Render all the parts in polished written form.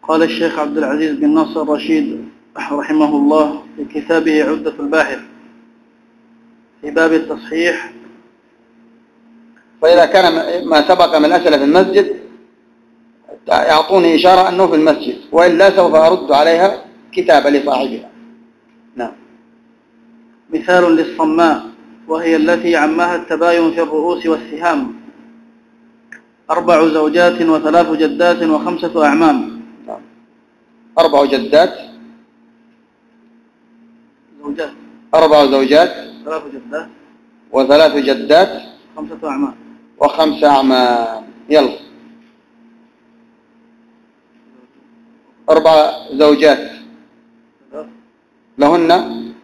قال الشيخ عبد العزيز بن ناصر الرشيد رحمه الله في كتابه عدة الباحث في باب التصحيح. فإذا كان ما سبق من الأسئلة في المسجد يعطوني إشارة أنه في المسجد، وإلا سوف أرد عليها كتابة لصاحبها. نعم. مثال للصماء وهي التي عمها التباين في الرؤوس والسهام: 4 زوجات و3 جدات و5 أعمام. نعم. 4 جدات، 4 زوجات 3 جدات و3 جدات 5 أعمام و5 أعمام. يلا. 4 زوجات لهن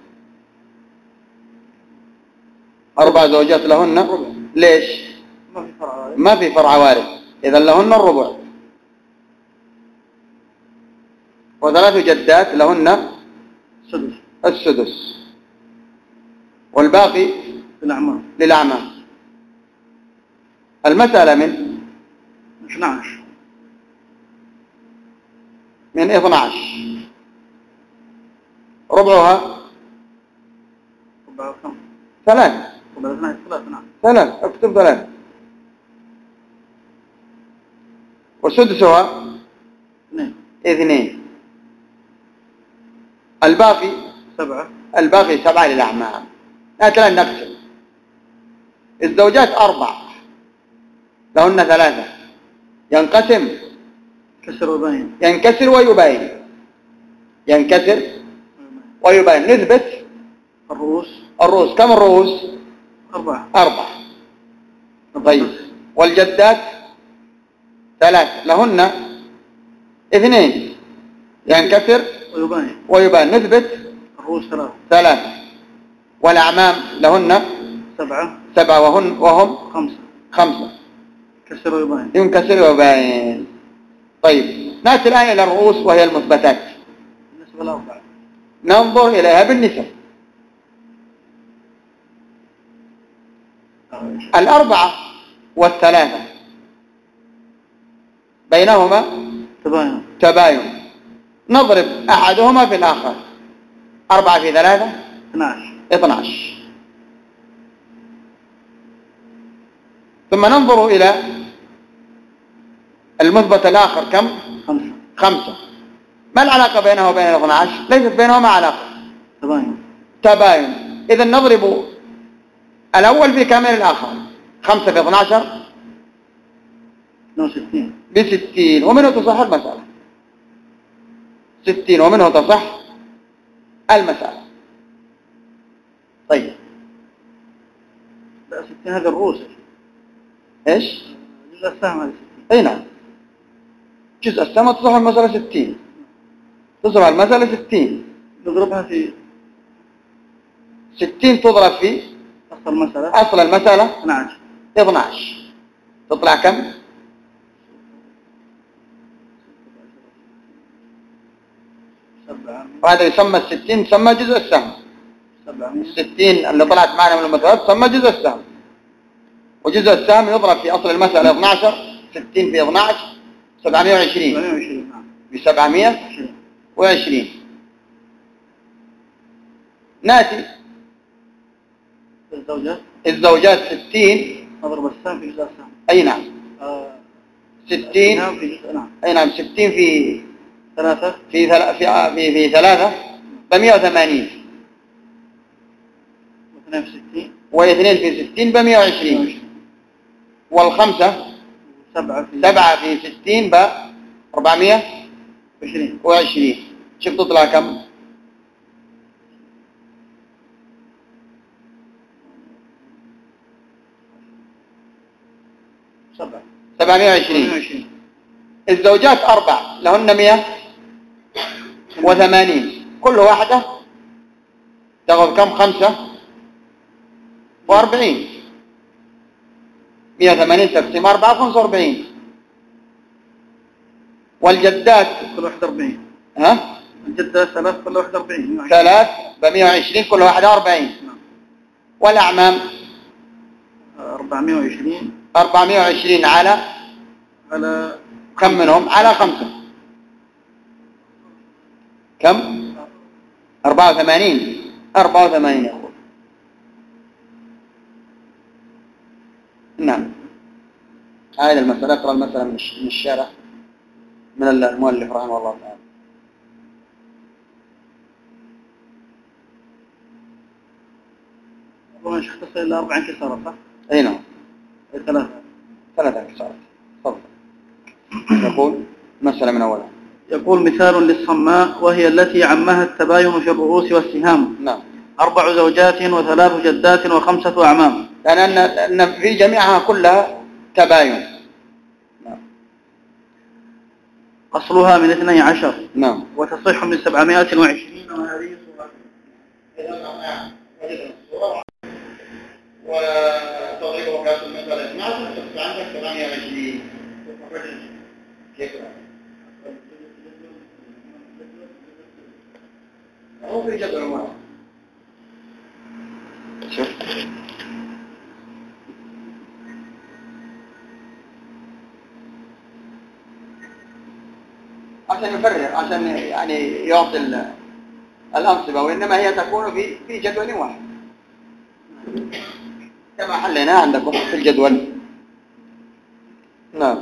4 زوجات لهن ليش؟ ما في فرع وارث، إذا لهن الربع. و3 جدات لهن السدس، والباقي للأعمام. المسألة من 12 ربعها 3. اكتب 3. وسدسها 2. الباقي 7 للأعمام. لا نقسم. الزوجات 4 لهن 3 ينقسم ينكسر ويباين. نثبت الرؤوس. كم الرؤوس؟ 4. طيب. والجدات 3 لهن 2 ينكسر ويباين. نثبت الرؤوس 3. والأعمام لهن 7 وهم 5 ينكسر ويباين. طيب، نأتي الآن إلى الرؤوس وهي المثبتات. ننظر إليها بالنسب. 4 و3 بينهما تباين. نضرب أحدهما في الآخر. 4 في 3 12. ثم ننظر إلى المثبت الآخر. كم؟ 5. ما العلاقة بينه وبين 12؟ ليست بينهما علاقة، تباين. إذا نضرب الأول في كامل الآخر. 5 في 12 ب60، ومنه تصح المسألة. 60 ومنه تصح المسألة. طيب، 60 هذا الرؤوس. إيش؟ جزء السهم هذا 60. أي نعم، جزء السهم تصح المسألة 60. تصح المسألة 60. نضربها في 60 تضرب في أصل المسألة 12. تطلع كم؟ 7. وهذا يسمى 60 يسمى جزء السهم. 60 اللي طلعت معنا من المسألة تسمى جزء السهم. وجزء السهم يضرب في أصل المسألة 12. 60 في 12 720 ب720. ناتي الزوجات 60 نضرب السهم في جزء السهم. أي نعم. 60 أي نعم. 60 في 3 في 3 ب180. و2 في 60 ب120. والخمسة 7 في 60 ب420. شوف تطلع كم؟ 720. الزوجات 4 لهن 180. كل واحدة تأخذ كم؟ 45. 180 تقسيم 4 45. والجدات كل واحدة 40. ها؟ الجدات 3 كل واحدة 40. 3 ب120 كل واحدة 40. والأعمام 420 على كم منهم؟ على 5. كم؟ 84 يقول. نعم. هذه المسألة، اقرأ المسألة من الشارع من المؤلف رحمه الله تعالى. مش اختصر إلا 4 انكسارات صح؟ أي نعم. 3 انكسارات. تفضل. يقول مسألة من أولها. يقول مثال للصماء وهي التي عمها التباين في الرؤوس والسهام. نعم. 4 زوجات و3 جدات و5 أعمام. لأن في جميعها كلها تباين. نعم. أصلها من 12. نعم. وتصح من 720. وهذه وتضربه في المسألة 12 تصبح عندك 28. كيف؟ هو في جدول واحد. شوف. عشان يفرق، عشان يعني يعطي الأنصبة، وإنما هي تكون في جدول واحد كما حلنا عندكم في الجدول. نعم.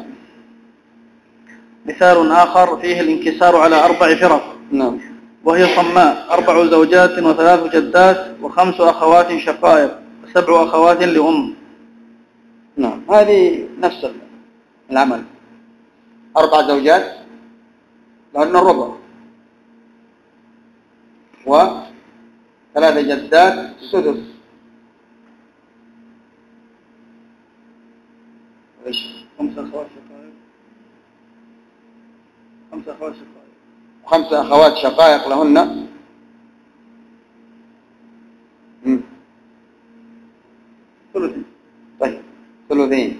مثال آخر فيه الانكسار على 4 فرق. نعم. وهي صماء 4 زوجات و3 جدات و5 أخوات شقائق و7 أخوات لأم. نعم. هذه نفس العمل. 4 زوجات لأن الربع، و3 جدات سدس. ايش؟ 5 أخوات شقائق. 5 أخوات شقائق. 5 أخوات شقائق لهن ثلثين. طيب، ثلثين.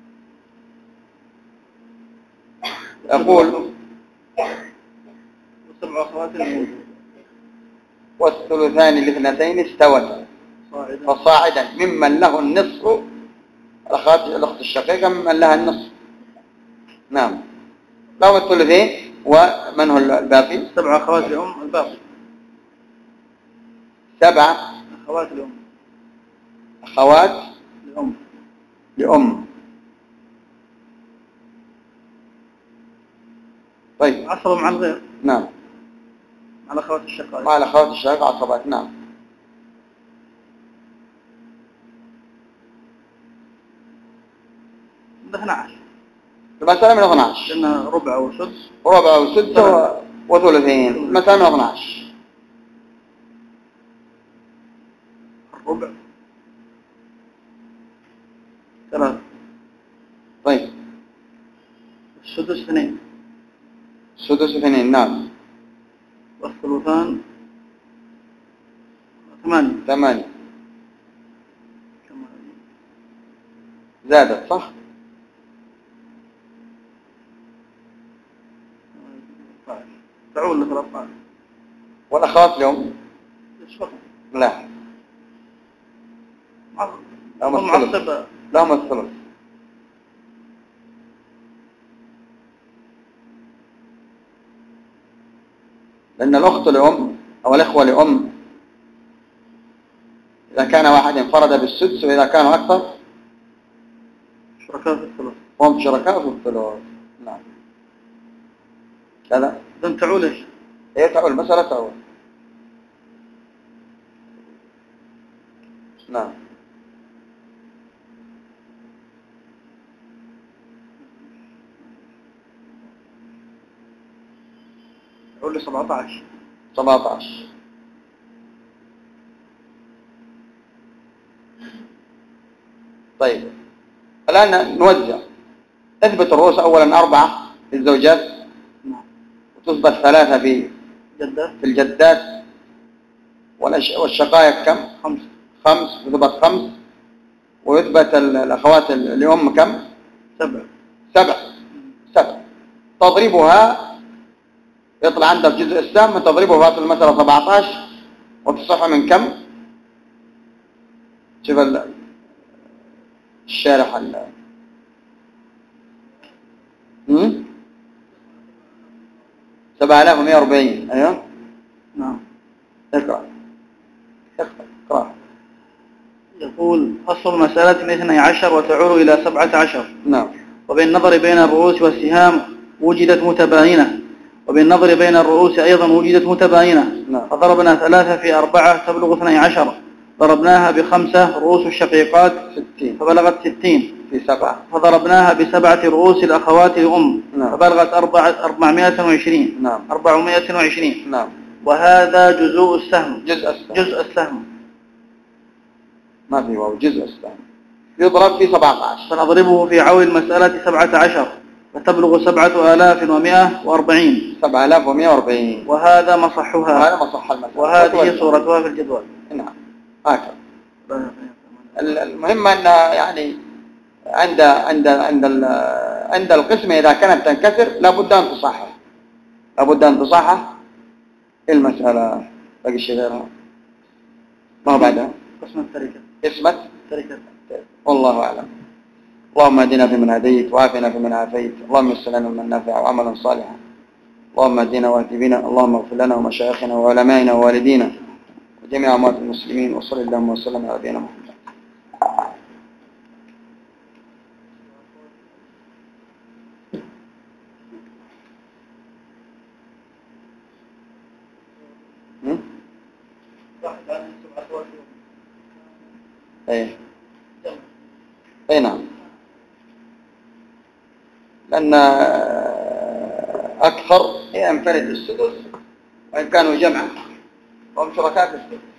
أقول 7 أخوات لأم. والثلثان الاثنتين استوتا فصاعدا ممن له النصف. الأخت الشقيقة ممن لها النصف. نعم. لهم الثلثين، ومن هو الباقي؟ 7 أخوات لأم الباقي. 7 أخوات لأم. أخوات لأم. طيب. عصبة مع الغير. نعم. مع الأخوات الشقائق. مع الأخوات الشقائق عصبات. نعم. ده 12. المسألة من 12. لأنها ربع وسدس. ربع وسدس وثلثين. المسألة من 12. الربع 3. طيب. السدس 2. السدس 2. نعم. والثلثان 8. زادت صح؟ تعول ل 13. والأخوات لهم؟ لا. لهم الثلث. لأن الأخت لأم أو الإخوة لأم إذا كان واحد انفرد بالسدس، وإذا كانوا أكثر شركاء في الثلث. هم شركاء في الثلث. نعم. كذا. إذن تعول إيش؟ هي تعول، مسألة تعول. نعم. تعول ل 17. 17. طيب، الآن نوزع. اثبت الرؤوس أولا 4 في الزوجات، وتثبت 3 في الجدات، والشقائق كم؟ 5. يثبت 5. ويثبت الأخوات لأم كم؟ 7. تضربها يطلع عندك جزء السهم، تضربه في المسألة 17 وتصح من كم؟ شوف الشارح 7140. ايوه. نعم. اقرأ. يقول أصل مسألة 12 وتعود إلى 17. نعم. وبالنظر بين الرؤوس والسهام وجدت متباينة، وبالنظر بين الرؤوس أيضا وجدت متباينة. نعم. فضربنا 3 في 4 تبلغ 12، ضربناها ب5 رؤوس الشقيقات 60 فبلغت 60 في 7، فضربناها ب7 رؤوس الأخوات لأم فبلغت 420. نعم. 420. نعم. وهذا جزء السهم. جزء السهم ما في واو، جزء السهم يضرب في 17، فنضربه في عول المسألة 17 فتبلغ 7140. 7140. وهذا مصحها، وهذا مصح المسألة، وهذه صورتها في الجدول. نعم هكذا. المهم أن يعني عند القسمة إذا كانت تنكسر لابد أن تصحح المسألة. باقي الشيء غيرها ما هو بعدها قسمة التركة. والله أعلم. اللهم اهدنا فيمن هديت، وعافنا فيمن عافيت، اللهم يسر لنا من نافع وعملا صالحا، اللهم اهدنا واهد بنا، اللهم اغفر لنا ومشايخنا وعلمائنا ووالدينا وجميع أموات المسلمين، وصل اللهم وسلم على نبينا محمد. اي نعم، لأن أكثر ينفرد السدس وإن كانوا جمعا وهم شركاء في السدس.